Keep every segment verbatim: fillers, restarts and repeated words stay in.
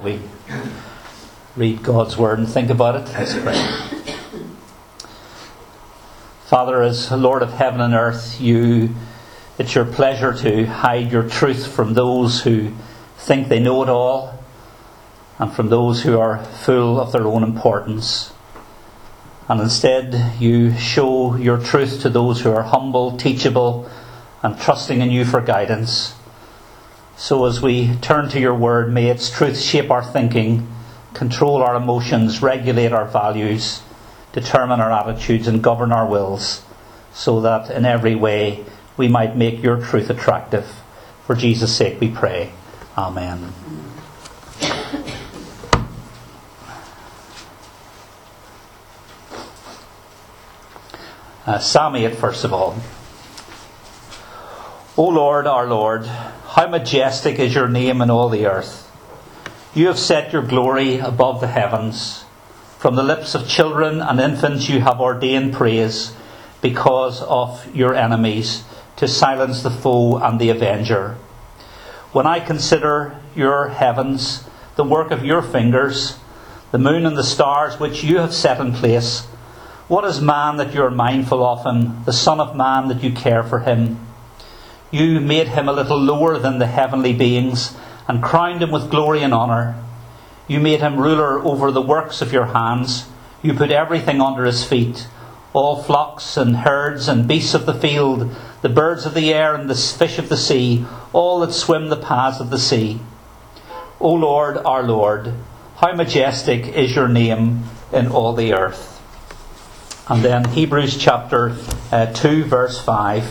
we read God's Word and think about it? Let's pray. Father, as Lord of heaven and earth, you, it's your pleasure to hide your truth from those who think they know it all, and from those who are full of their own importance. And instead, you show your truth to those who are humble, teachable, and trusting in you for guidance. So as we turn to your word, may its truth shape our thinking, control our emotions, regulate our values, determine our attitudes, and govern our wills, so that in every way we might make your truth attractive. For Jesus' sake we pray. Amen. Uh, Psalm eight, first of all. O Lord, our Lord, how majestic is your name in all the earth. You have set your glory above the heavens. From the lips of children and infants you have ordained praise because of your enemies, to silence the foe and the avenger. When I consider your heavens, the work of your fingers, the moon and the stars which you have set in place, what is man that you are mindful of him, the son of man that you care for him? You made him a little lower than the heavenly beings, and crowned him with glory and honour. You made him ruler over the works of your hands. You put everything under his feet, all flocks and herds and beasts of the field, the birds of the air and the fish of the sea, all that swim the paths of the sea. O Lord, our Lord, how majestic is your name in all the earth. And then Hebrews chapter uh, two, verse five.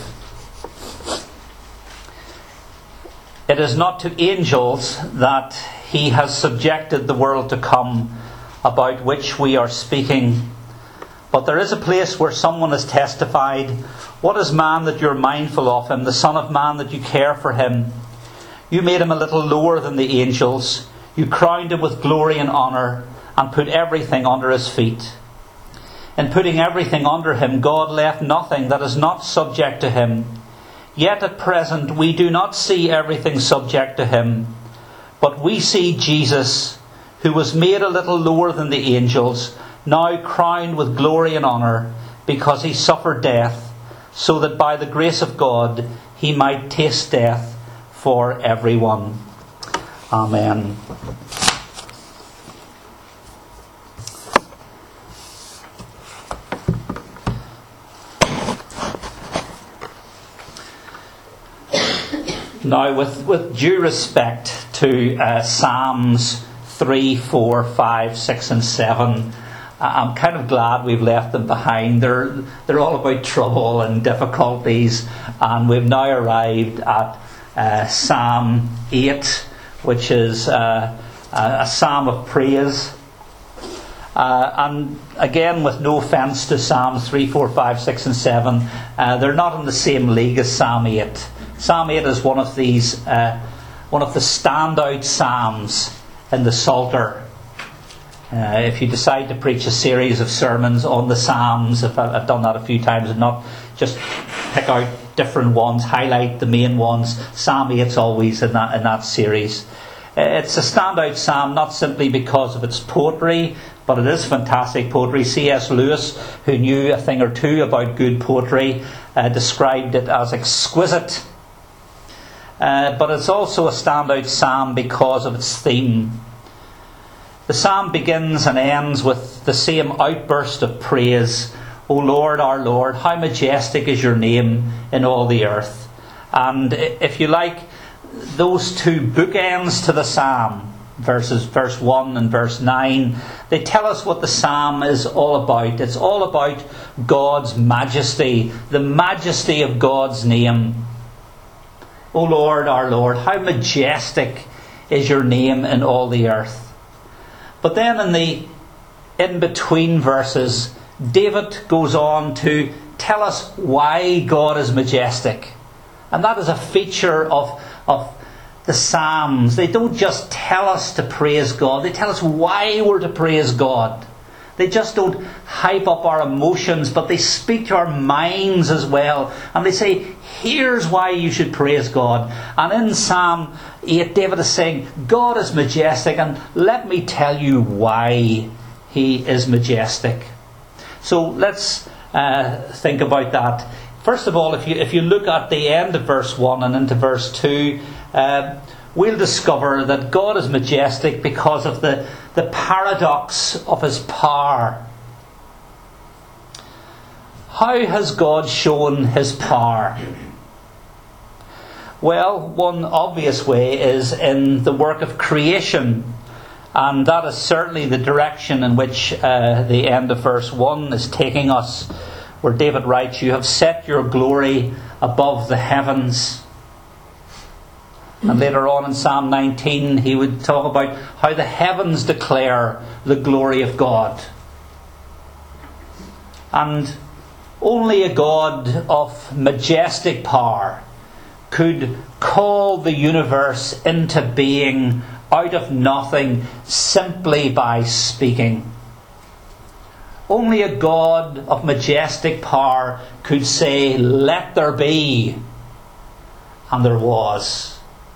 It is not to angels that he has subjected the world to come, about which we are speaking. But there is a place where someone has testified, what is man that you're mindful of him, the son of man that you care for him? You made him a little lower than the angels. You crowned him with glory and honour, and put everything under his feet. In putting everything under him, God left nothing that is not subject to him. Yet at present we do not see everything subject to him. But we see Jesus, who was made a little lower than the angels, now crowned with glory and honour, because he suffered death, so that by the grace of God he might taste death for everyone. Amen. Now, with, with due respect to uh, Psalms three, four, five, six and seven, I'm kind of glad we've left them behind. They're, they're all about trouble and difficulties, and we've now arrived at uh, Psalm eight, which is uh, a, a psalm of praise. Uh, and again, with no offence to Psalms three, four, five, six and seven, uh, they're not in the same league as Psalm eight. Psalm eight is one of these, uh, one of the standout psalms in the Psalter. Uh, if you decide to preach a series of sermons on the Psalms, if I've done that a few times, and not just pick out different ones, highlight the main ones, Psalm eight's always in that in that series. Uh, it's a standout psalm not simply because of its poetry, but it is fantastic poetry. C S Lewis, who knew a thing or two about good poetry, uh, described it as exquisite. Uh, but it's also a standout psalm because of its theme. The psalm begins and ends with the same outburst of praise. O Lord, our Lord, how majestic is your name in all the earth. And if you like, those two bookends to the psalm, verses verse one and verse nine, they tell us what the psalm is all about. It's all about God's majesty, the majesty of God's name. O Lord, our Lord, how majestic is your name in all the earth. But then in the in-between verses, David goes on to tell us why God is majestic. And that is a feature of, of the Psalms. They don't just tell us to praise God, they tell us why we're to praise God. They just don't hype up our emotions, but they speak to our minds as well. And they say, here's why you should praise God. And in Psalm eight, David is saying, God is majestic, and let me tell you why he is majestic. So let's uh, think about that. First of all, if you if you look at the end of verse one and into verse two, uh, we'll discover that God is majestic because of the, the paradox of his power. How has God shown his power? Well, one obvious way is in the work of creation. And that is certainly the direction in which uh, the end of verse one is taking us, where David writes, you have set your glory above the heavens. And later on in Psalm nineteen, he would talk about how the heavens declare the glory of God. And only a God of majestic power could call the universe into being out of nothing simply by speaking. Only a God of majestic power could say, let there be, and there was.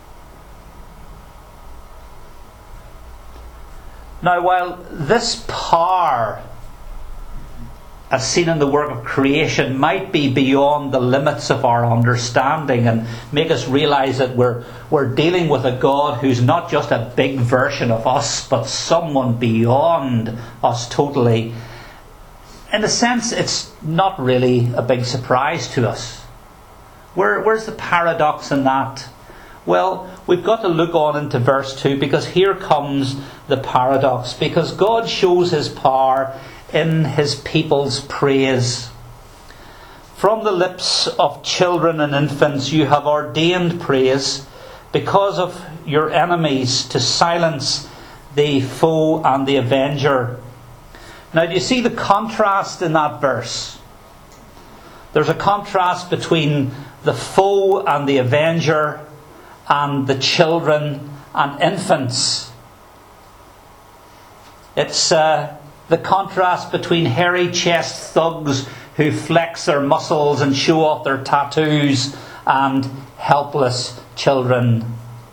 Now, while this power, as seen in the work of creation, might be beyond the limits of our understanding and make us realise that we're, we're dealing with a God who's not just a big version of us, but someone beyond us totally, in a sense, it's not really a big surprise to us. Where, where's the paradox in that? Well, we've got to look on into verse two, because here comes the paradox. Because God shows his power in his people's praise. From the lips of children and infants you have ordained praise, because of your enemies, to silence the foe and the avenger. Now, do you see the contrast in that verse? There's a contrast between the foe and the avenger and the children and infants. It's uh, the contrast between hairy chest thugs who flex their muscles and show off their tattoos and helpless children.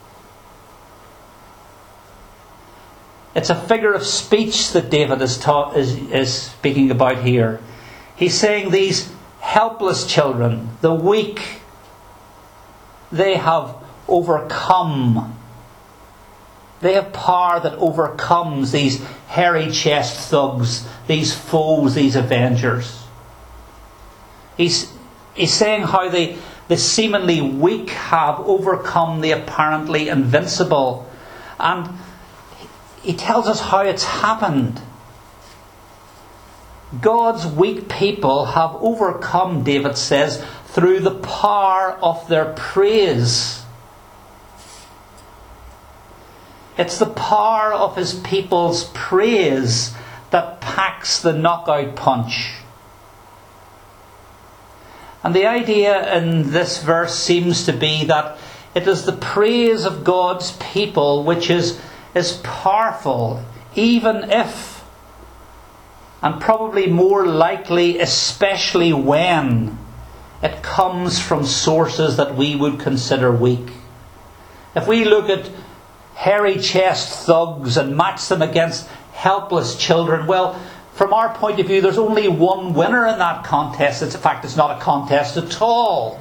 It's a figure of speech that David is, taught, is, is speaking about here. He's saying these helpless children, the weak, they have overcome. They have power that overcomes these hairy chest thugs, these foes, these avengers. He's, he's saying how the, the seemingly weak have overcome the apparently invincible. And he tells us how it's happened. God's weak people have overcome, David says, through the power of their praise. It's the power of his people's praise that packs the knockout punch. And the idea in this verse seems to be that it is the praise of God's people which is, is powerful, even if, and probably more likely, especially when, it comes from sources that we would consider weak. If we look at hairy chest thugs and match them against helpless children, well, from our point of view, there's only one winner in that contest. It's, in fact, it's not a contest at all.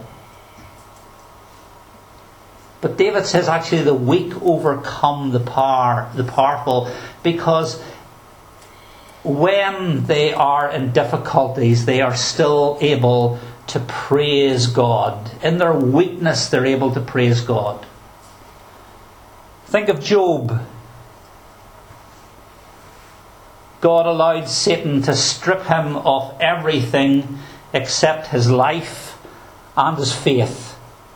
But David says actually the weak overcome the power, the powerful, because when they are in difficulties, they are still able to praise God. In their weakness, they're able to praise God. Think of Job. God allowed Satan to strip him of everything except his life and his faith.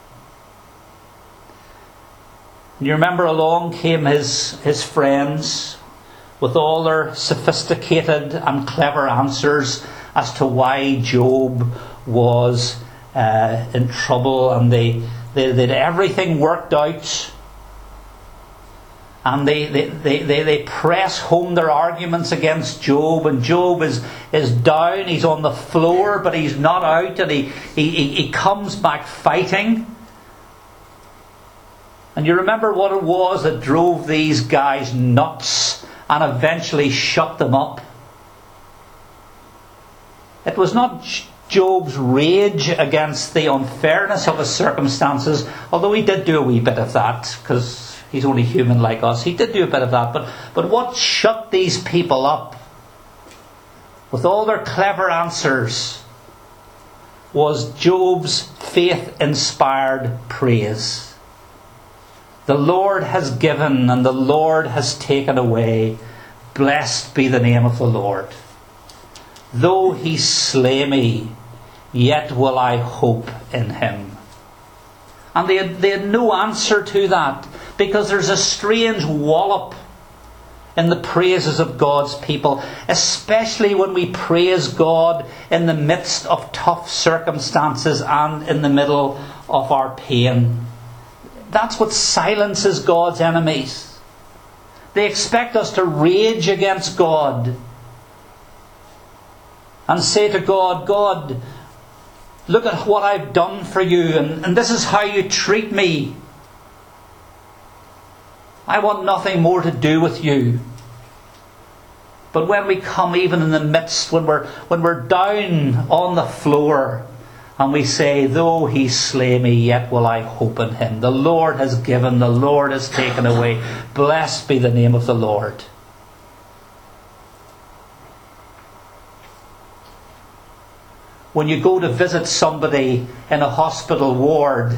And you remember along came his, his friends with all their sophisticated and clever answers as to why Job was uh, in trouble, and they, they, they had everything worked out. And they, they, they, they, they press home their arguments against Job. And Job is, is down. He's on the floor, but he's not out. And he, he, he comes back fighting. And you remember what it was that drove these guys nuts and eventually shut them up? It was not Job's rage against the unfairness of his circumstances, although he did do a wee bit of that, because he's only human like us. He did do a bit of that. But, but what shut these people up, with all their clever answers, was Job's faith-inspired praise. The Lord has given and the Lord has taken away. Blessed be the name of the Lord. Though he slay me, yet will I hope in him. And they had, they had no answer to that, because there's a strange wallop in the praises of God's people, especially when we praise God in the midst of tough circumstances and in the middle of our pain. That's what silences God's enemies. They expect us to rage against God and say to God, God, look at what I've done for you, and, and this is how you treat me. I want nothing more to do with you. But when we come even in the midst, when we're, when we're down on the floor, and we say, though he slay me, yet will I hope in him. The Lord has given, the Lord has taken away. Blessed be the name of the Lord. When you go to visit somebody in a hospital ward,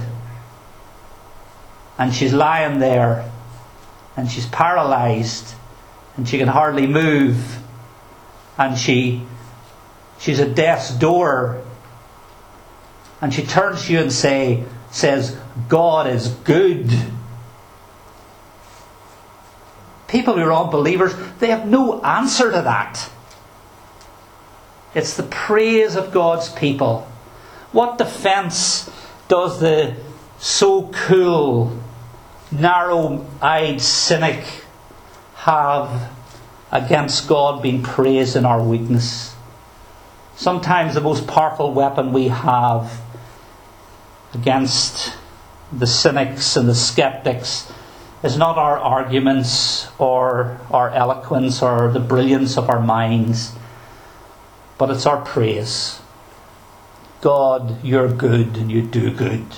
and she's lying there, and she's paralysed, and she can hardly move, and she she's at death's door, and she turns to you and say, says, God is good. People who are unbelievers, they have no answer to that. It's the praise of God's people. What defence does the so cool, narrow-eyed cynic have against God being praised in our weakness? Sometimes the most powerful weapon we have against the cynics and the skeptics is not our arguments or our eloquence or the brilliance of our minds, but it's our praise. God, you're good and you do good.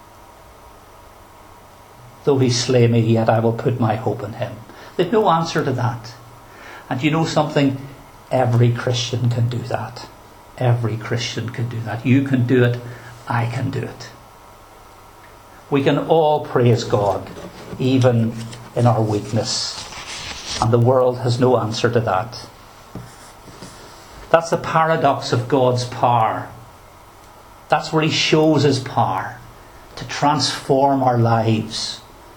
Though he slay me, yet I will put my hope in him. There's no answer to that. And you know something? Every Christian can do that. Every Christian can do that. You can do it. I can do it. We can all praise God, even in our weakness. And the world has no answer to that. That's the paradox of God's power. That's where he shows his power to transform our lives.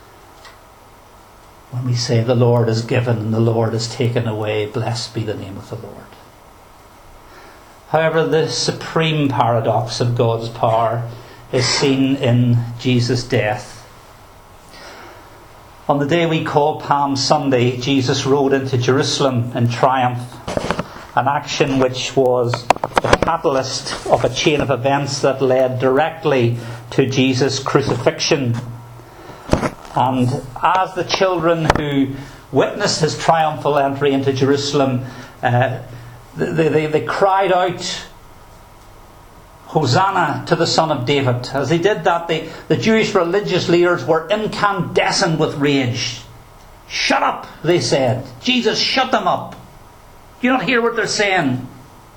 When we say the Lord has given and the Lord has taken away, blessed be the name of the Lord. However, the supreme paradox of God's power is seen in Jesus' death. On the day we call Palm Sunday, Jesus rode into Jerusalem in triumph, an action which was the catalyst of a chain of events that led directly to Jesus' crucifixion. And as the children who witnessed his triumphal entry into Jerusalem, uh, they, they, they cried out, Hosanna to the Son of David. As they did that, they, the Jewish religious leaders were incandescent with rage. Shut up, they said. Jesus, shut them up. Do you not hear what they're saying?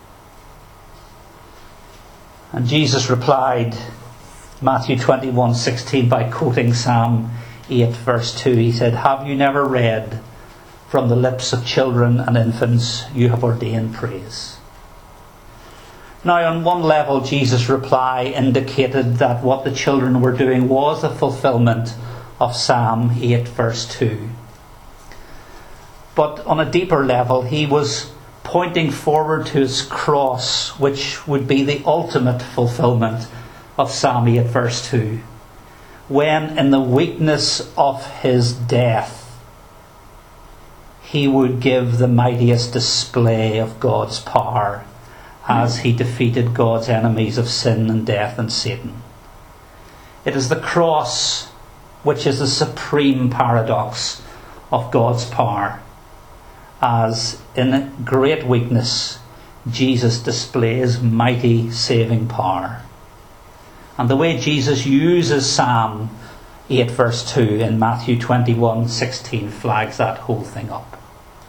And Jesus replied, Matthew twenty-one sixteen, by quoting Psalm eight verse two. He said, have you never read, from the lips of children and infants you have ordained praise? Now, on one level, Jesus' reply indicated that what the children were doing was a fulfillment of Psalm eight verse two. But on a deeper level, he was pointing forward to his cross, which would be the ultimate fulfillment of Psalm eight verse two. When in the weakness of his death, he would give the mightiest display of God's power as he defeated God's enemies of sin and death and Satan. It is the cross which is the supreme paradox of God's power, as in great weakness Jesus displays mighty saving power. And the way Jesus uses Psalm eight verse two in Matthew twenty-one sixteen flags that whole thing up.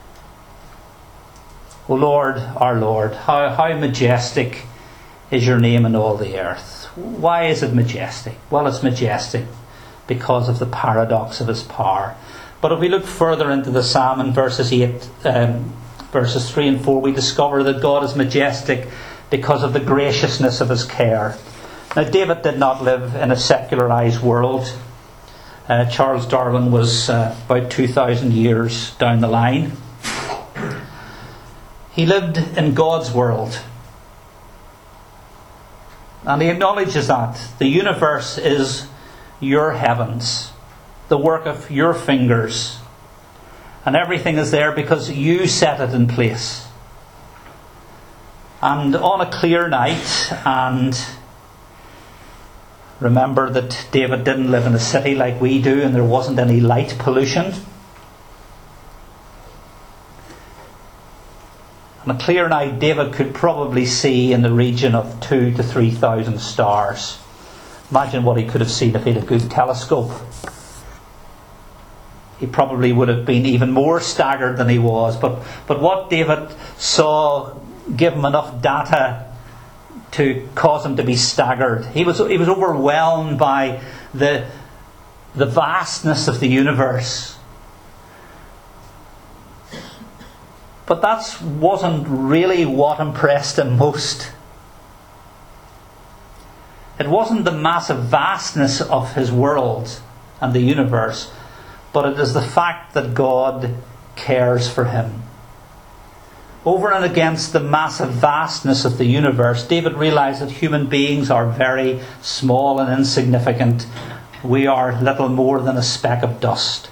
O Lord, our Lord, how, how majestic is your name in all the earth. Why is it majestic? Well, it's majestic because of the paradox of his power. But if we look further into the psalm in verses eight, um, verses three and four, we discover that God is majestic because of the graciousness of his care. Now, David did not live in a secularized world. Uh, Charles Darwin was uh, about two thousand years down the line. He lived in God's world. And he acknowledges that the universe is your heavens, the work of your fingers. And everything is there because you set it in place. And on a clear night, and remember that David didn't live in a city like we do, and there wasn't any light pollution. On a clear night, David could probably see in the region of two to three thousand stars. Imagine what he could have seen if he had a good telescope. He probably would have been even more staggered than he was. But, but what David saw gave him enough data to cause him to be staggered. He was he was overwhelmed by the the vastness of the universe. But that wasn't really what impressed him most. It wasn't the massive vastness of his world and the universe, but it is the fact that God cares for him. Over and against the massive vastness of the universe, David realized that human beings are very small and insignificant. We are little more than a speck of dust.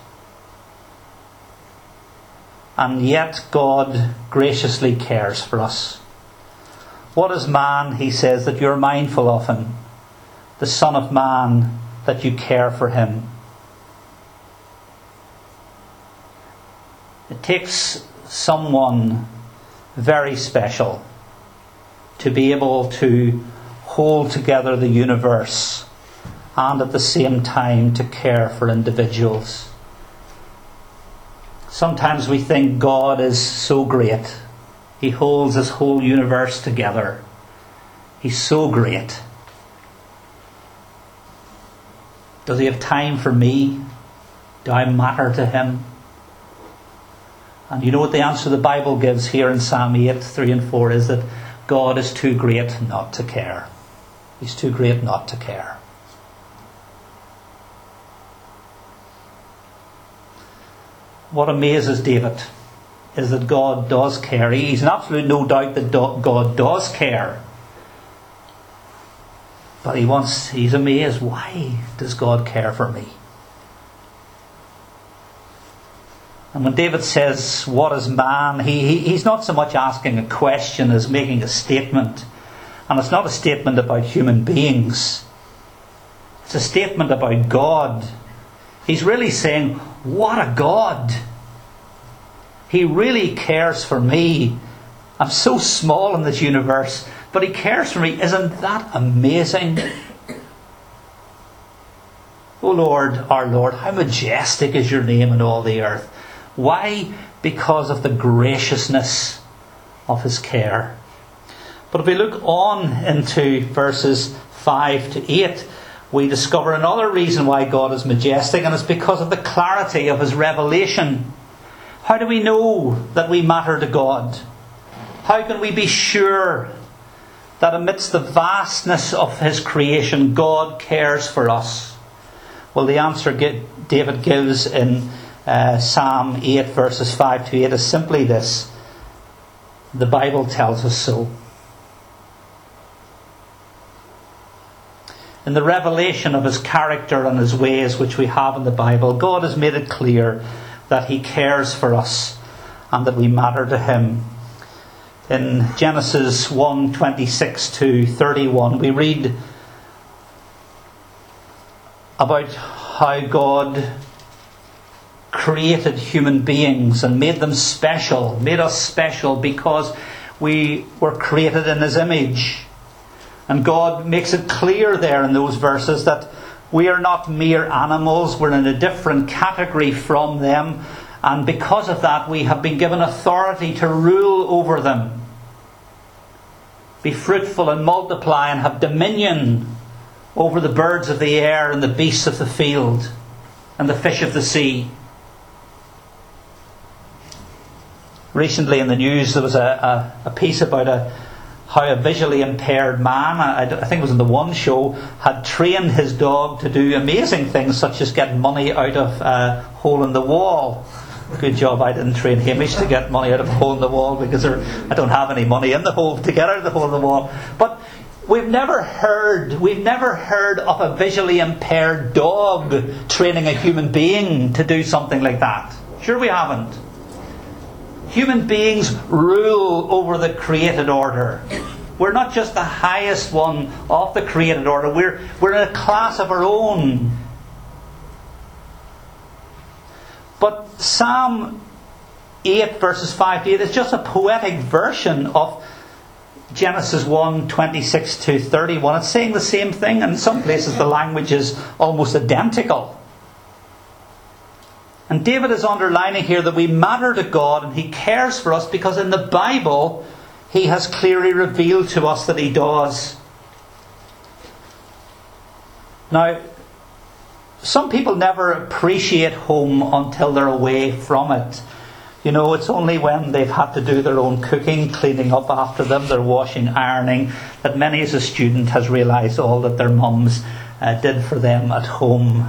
And yet God graciously cares for us. What is man, he says, that you're mindful of him? The Son of Man, that you care for him. It takes someone very special to be able to hold together the universe and at the same time to care for individuals. Sometimes we think God is so great. He holds his whole universe together. He's so great. Does he have time for me? Do I matter to him? And you know what the answer the Bible gives here in Psalm eight, three and four is that God is too great not to care. He's too great not to care. What amazes David is that God does care. He's in absolute no doubt that God does care. But he wants, he's amazed, why does God care for me? And when David says, what is man? He, he, he's not so much asking a question as making a statement. And it's not a statement about human beings. It's a statement about God. He's really saying, what a God! He really cares for me. I'm so small in this universe, but he cares for me. Isn't that amazing? O Lord, our Lord, how majestic is your name in all the earth. Why? Because of the graciousness of his care. But if we look on into verses five to eight, we discover another reason why God is majestic, and it's because of the clarity of his revelation. How do we know that we matter to God? How can we be sure that amidst the vastness of his creation, God cares for us? Well, the answer David gives in uh, Psalm eight, verses five to eight is simply this. The Bible tells us so. In the revelation of his character and his ways which we have in the Bible, God has made it clear that he cares for us. and that we matter to him. In Genesis one twenty-six to thirty-one, we read about how God created human beings and made them special, made us special because we were created in his image. And God makes it clear there in those verses that we are not mere animals, we're in a different category from them, and because of that we have been given authority to rule over them. Be fruitful and multiply and have dominion over the birds of the air and the beasts of the field and the fish of the sea. Recently in the news there was a, a, a piece about a, how a visually impaired man, I, I think it was in the One show, had trained his dog to do amazing things such as get money out of a hole in the wall. Good job I didn't train Hamish to get money out of a hole in the wall, because there, I don't have any money in the hole to get out of the hole in the wall. But we've never heard, we've never heard of a visually impaired dog training a human being to do something like that. Sure we haven't. Human beings rule over the created order. We're not just the highest one of the created order. We're, we're in a class of our own. But Psalm eight verses five to eight is just a poetic version of Genesis one twenty-six to thirty-one. It's saying the same thing, and in some places the language is almost identical. And David is underlining here that we matter to God and he cares for us because in the Bible he has clearly revealed to us that he does. Now, some people never appreciate home until they're away from it. You know, it's only when they've had to do their own cooking, cleaning up after them, their washing, ironing, that many as a student has realised all that their mums uh, did for them at home.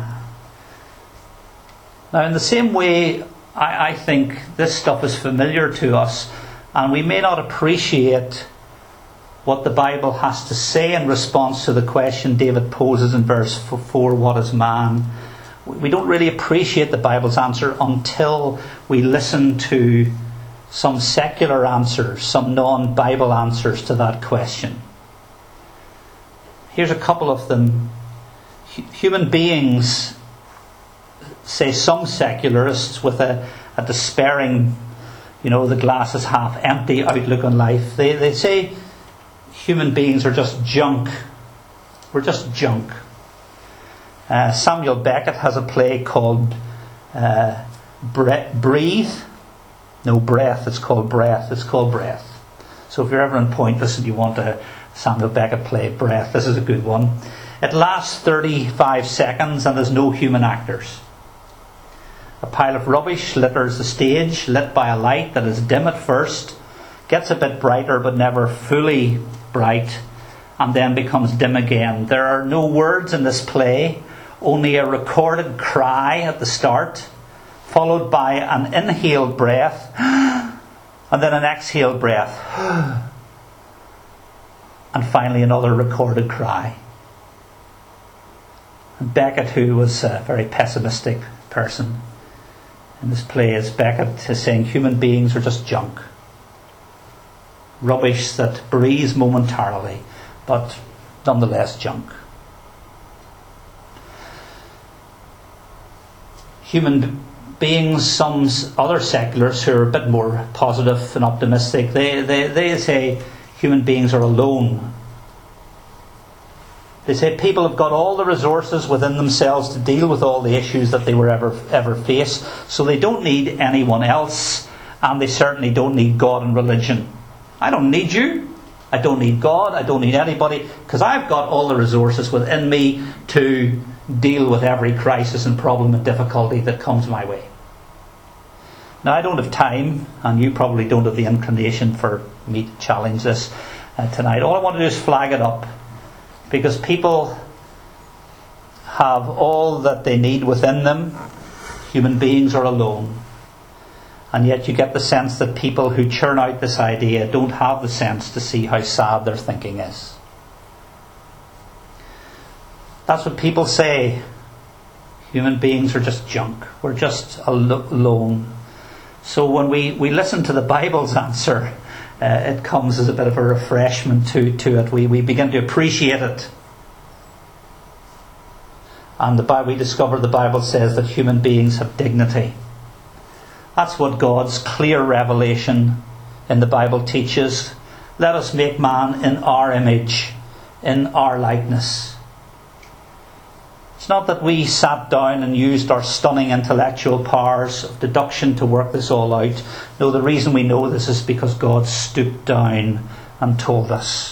Now, in the same way, I, I think this stuff is familiar to us, and we may not appreciate what the Bible has to say in response to the question David poses in verse four, what is man? We don't really appreciate the Bible's answer until we listen to some secular answers, some non-Bible answers to that question. Here's a couple of them. Human beings, say some secularists with a, a despairing, you know, the glass is half empty outlook on life, they, they say human beings are just junk. We're just junk. Uh, Samuel Beckett has a play called uh, Bre- Breathe. No, Breath. It's called Breath. It's called Breath. So if you're ever in Pointless and you want a Samuel Beckett play, Breath, this is a good one. It lasts thirty-five seconds and there's no human actors. A pile of rubbish litters the stage, lit by a light that is dim at first, gets a bit brighter but never fully bright, and then becomes dim again. There are no words in this play, only a recorded cry at the start, followed by an inhaled breath, and then an exhaled breath, and finally another recorded cry. And Beckett, who was a very pessimistic person in this play, is Beckett is saying human beings are just junk. Rubbish that breathes momentarily, but nonetheless junk. Human beings, some other secularists who are a bit more positive and optimistic, they, they, they say human beings are alone. They say people have got all the resources within themselves to deal with all the issues that they will ever, ever face, so they don't need anyone else, and they certainly don't need God and religion. I don't need you. I don't need God. I don't need anybody, because I've got all the resources within me to deal with every crisis and problem and difficulty that comes my way. Now, I don't have time, and you probably don't have the inclination for me to challenge this uh, tonight. All I want to do is flag it up, because people have all that they need within them. Human beings are alone. And yet you get the sense that people who churn out this idea don't have the sense to see how sad their thinking is. That's what people say. Human beings are just junk. We're just alone. So when we, we listen to the Bible's answer, uh, it comes as a bit of a refreshment to, to it. We, we begin to appreciate it. And the Bible, we discover the Bible says that human beings have dignity. That's what God's clear revelation in the Bible teaches. Let us make man in our image, in our likeness. It's not that we sat down and used our stunning intellectual powers of deduction to work this all out. No, the reason we know this is because God stooped down and told us.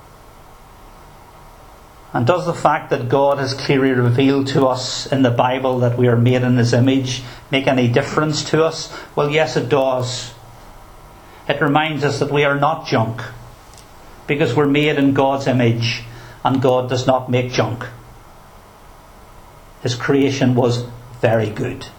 And does the fact that God has clearly revealed to us in the Bible that we are made in His image make any difference to us? Well, yes, it does. It reminds us that we are not junk, because we're made in God's image, and God does not make junk. His creation was very good. Do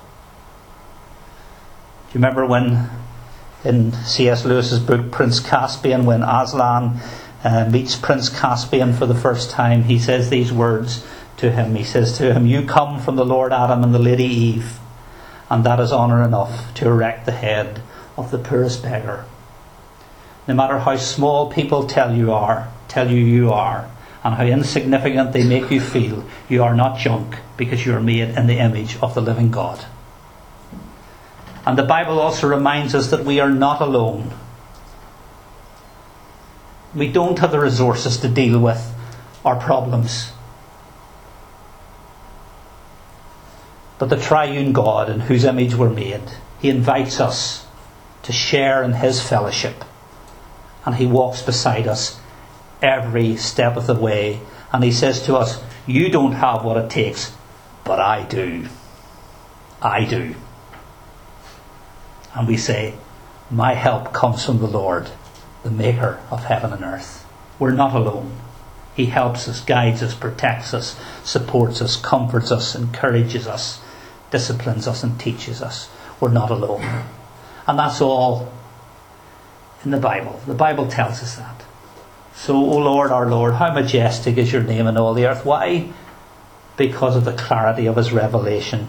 you remember when in C S Lewis's book Prince Caspian, when Aslan uh, meets Prince Caspian for the first time, he says these words to him. He says to him, "You come from the Lord Adam and the Lady Eve, and that is honour enough to erect the head of the poorest beggar. No matter how small people tell you are, tell you you are, and how insignificant they make you feel, you are not junk, because you are made in the image of the living God." And the Bible also reminds us that we are not alone. We don't have the resources to deal with our problems. But the triune God, in whose image we're made, He invites us to share in His fellowship. And He walks beside us every step of the way. And He says to us, "You don't have what it takes, but I do. I do." And we say, "My help comes from the Lord, the maker of heaven and earth." We're not alone. He helps us, guides us, protects us, supports us, comforts us, encourages us, disciplines us and teaches us. We're not alone. And that's all in the Bible. The Bible tells us that. So, O Lord, our Lord, how majestic is your name in all the earth. Why? Because of the clarity of His revelation.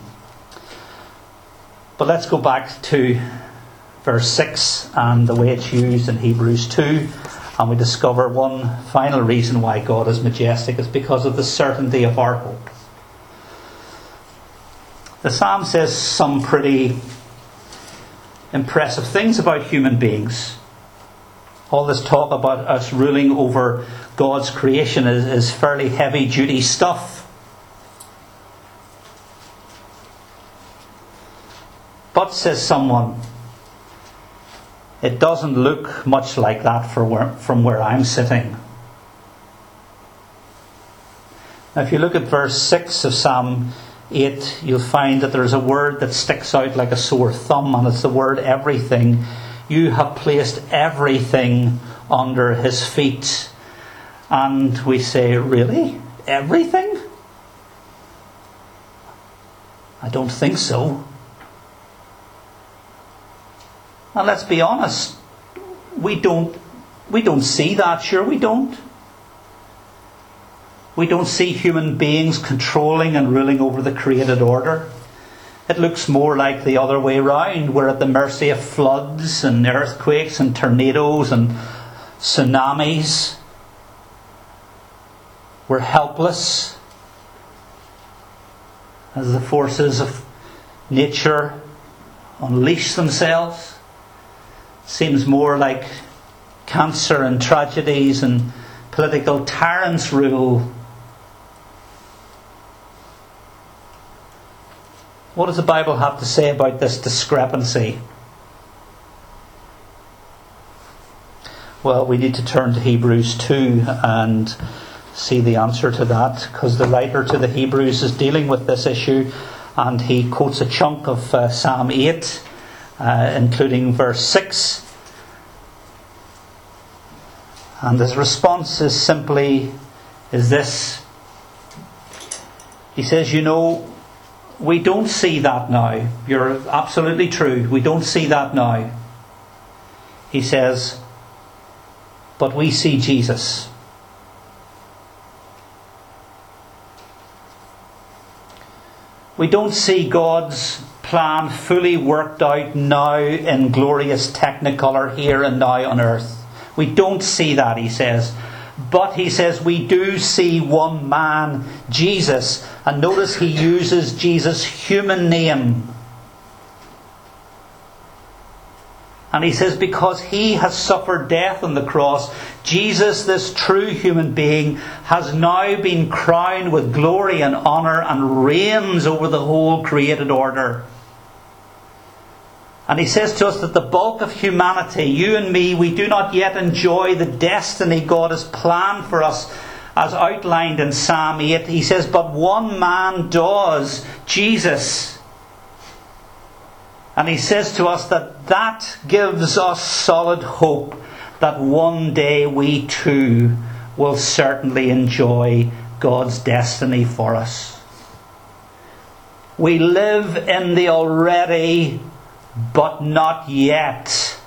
But let's go back to verse six and the way it's used in Hebrews two. And we discover one final reason why God is majestic is because of the certainty of our hope. The Psalm says some pretty impressive things about human beings. All this talk about us ruling over God's creation is, is fairly heavy duty stuff. But, says someone, it doesn't look much like that for where, from where I'm sitting. Now, if you look at verse six of Psalm eight, you'll find that there's a word that sticks out like a sore thumb, and it's the word everything. You have placed everything under His feet. And we say, really? Everything? I don't think so. And let's be honest, we don't we don't see that, sure we don't. We don't see human beings controlling and ruling over the created order. It looks more like the other way round. We're at the mercy of floods and earthquakes and tornadoes and tsunamis. We're helpless as the forces of nature unleash themselves. Seems more like cancer and tragedies and political tyrants rule. What does the Bible have to say about this discrepancy? Well, we need to turn to Hebrews two and see the answer to that, because the writer to the Hebrews is dealing with this issue, and he quotes a chunk of uh, Psalm eight, uh, including verse six. And his response is simply, is this. He says, you know, we don't see that now. You're absolutely true. We don't see that now. He says, but we see Jesus. We don't see God's plan fully worked out now in glorious technicolor here and now on earth. We don't see that, he says. But he says we do see one man, Jesus. And notice he uses Jesus' human name. And he says because he has suffered death on the cross, Jesus, this true human being, has now been crowned with glory and honour and reigns over the whole created order. And he says to us that the bulk of humanity, you and me, we do not yet enjoy the destiny God has planned for us as outlined in Psalm eight. He says, but one man does, Jesus. And he says to us that that gives us solid hope that one day we too will certainly enjoy God's destiny for us. We live in the already, but not yet.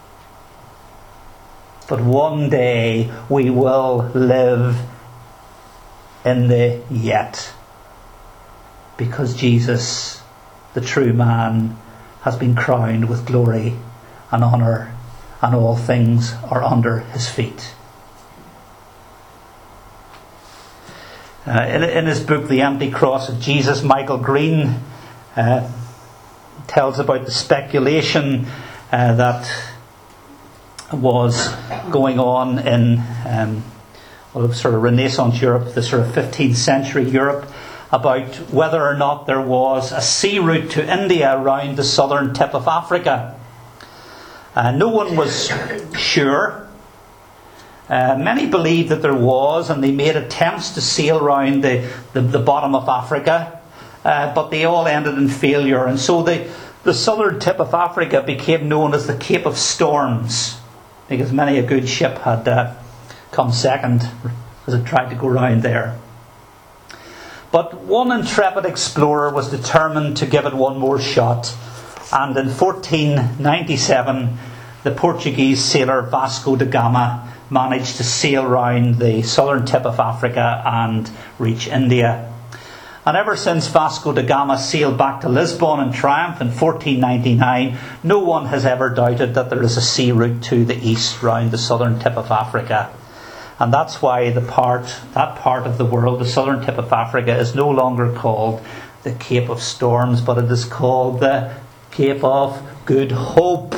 But one day we will live in the yet. Because Jesus, the true man, has been crowned with glory and honour, and all things are under his feet. Uh, in, in his book, The Empty Cross of Jesus, Michael Green uh, tells about the speculation uh, that was going on in um, well, sort of Renaissance Europe, the sort of fifteenth century Europe, about whether or not there was a sea route to India around the southern tip of Africa. Uh, no one was sure. Uh, many believed that there was, and they made attempts to sail around the, the, the bottom of Africa, uh, but they all ended in failure. And so the, the southern tip of Africa became known as the Cape of Storms, because many a good ship had uh, come second as it tried to go round there. But one intrepid explorer was determined to give it one more shot, and in fourteen ninety-seven the Portuguese sailor Vasco da Gama managed to sail round the southern tip of Africa and reach India. And ever since Vasco da Gama sailed back to Lisbon in triumph in fourteen ninety-nine, no one has ever doubted that there is a sea route to the east round the southern tip of Africa. And that's why the part, that part of the world, the southern tip of Africa, is no longer called the Cape of Storms, but it is called the Cape of Good Hope.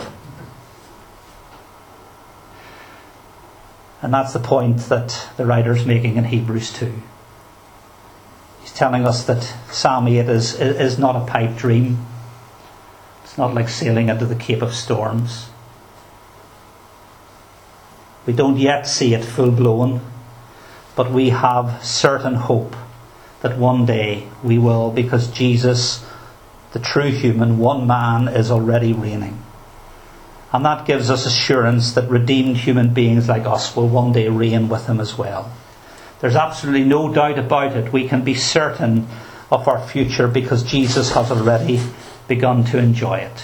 And that's the point that the writer's making in Hebrews two. He's telling us that Psalm eight is, is not a pipe dream. It's not like sailing into the Cape of Storms. We don't yet see it full blown, but we have certain hope that one day we will, because Jesus, the true human, one man, is already reigning. And that gives us assurance that redeemed human beings like us will one day reign with him as well. There's absolutely no doubt about it. We can be certain of our future because Jesus has already begun to enjoy it.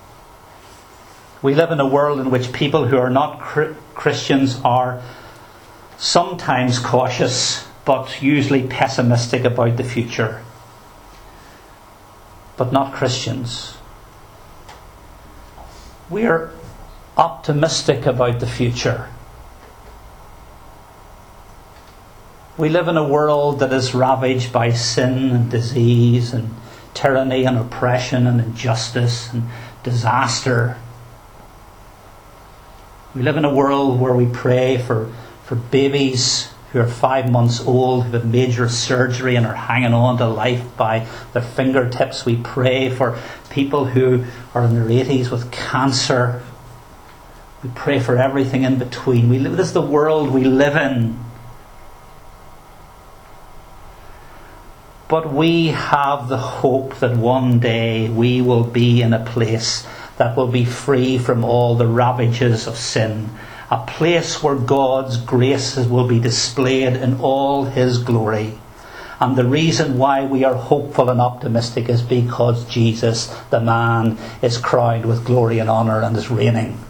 We live in a world in which people who are not Christians are sometimes cautious, but usually pessimistic about the future. But not Christians. We are optimistic about the future. We live in a world that is ravaged by sin and disease and tyranny and oppression and injustice and disaster. We live in a world where we pray for, for babies who are five months old, who have major surgery and are hanging on to life by their fingertips. We pray for people who are in their eighties with cancer. We pray for everything in between. We live, this is the world we live in. But we have the hope that one day we will be in a place that will be free from all the ravages of sin. A place where God's grace will be displayed in all his glory. And the reason why we are hopeful and optimistic is because Jesus, the man, is crowned with glory and honour and is reigning.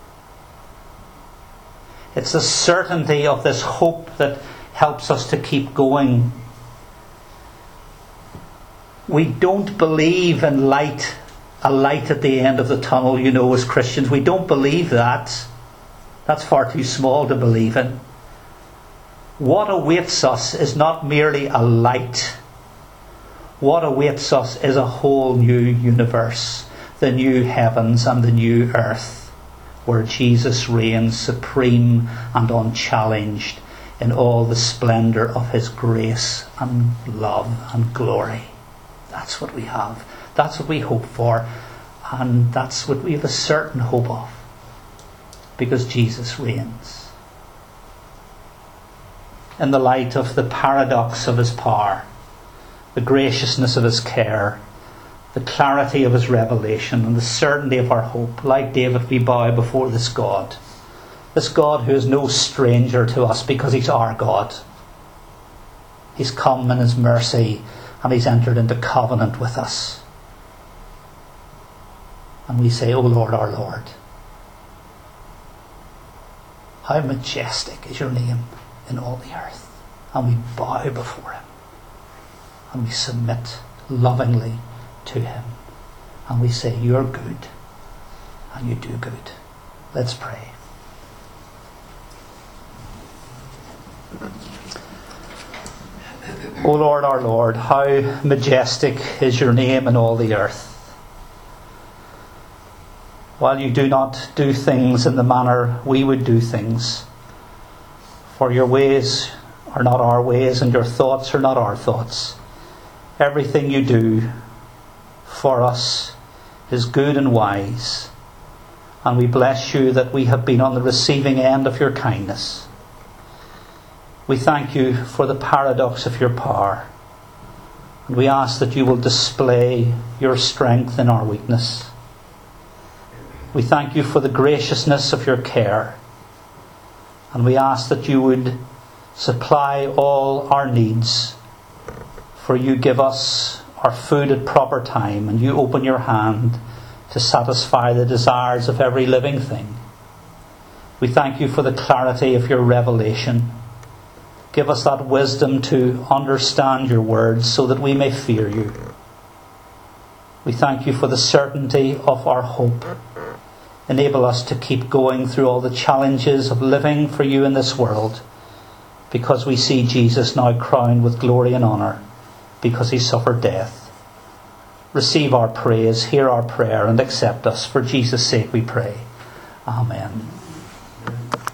It's the certainty of this hope that helps us to keep going. We don't believe in light a light at the end of the tunnel, you know, as Christians. We don't believe that. That's far too small to believe in. What awaits us is not merely a light. What awaits us is a whole new universe, the new heavens and the new earth, where Jesus reigns supreme and unchallenged in all the splendour of his grace and love and glory. That's what we have. That's what we hope for. And that's what we have a certain hope of. Because Jesus reigns. In the light of the paradox of his power, the graciousness of his care, the clarity of his revelation, and the certainty of our hope, like David, we bow before this God. This God who is no stranger to us because he's our God. He's come in his mercy and he's entered into covenant with us. And we say, O Lord, our Lord, how majestic is your name in all the earth. And we bow before him. And we submit lovingly to him. And we say, you're good. And you do good. Let's pray. O Lord, our Lord, how majestic is your name in all the earth. While you do not do things in the manner we would do things, for your ways are not our ways and your thoughts are not our thoughts. Everything you do for us is good and wise, and we bless you that we have been on the receiving end of your kindness. We thank you for the paradox of your power, and we ask that you will display your strength in our weakness. We thank you for the graciousness of your care, and we ask that you would supply all our needs, for you give us our food at proper time, and you open your hand to satisfy the desires of every living thing. We thank you for the clarity of your revelation. Give us that wisdom to understand your words so that we may fear you. We thank you for the certainty of our hope. Enable us to keep going through all the challenges of living for you in this world, because we see Jesus now crowned with glory and honour, because he suffered death. Receive our praise, hear our prayer, and accept us. For Jesus' sake we pray. Amen.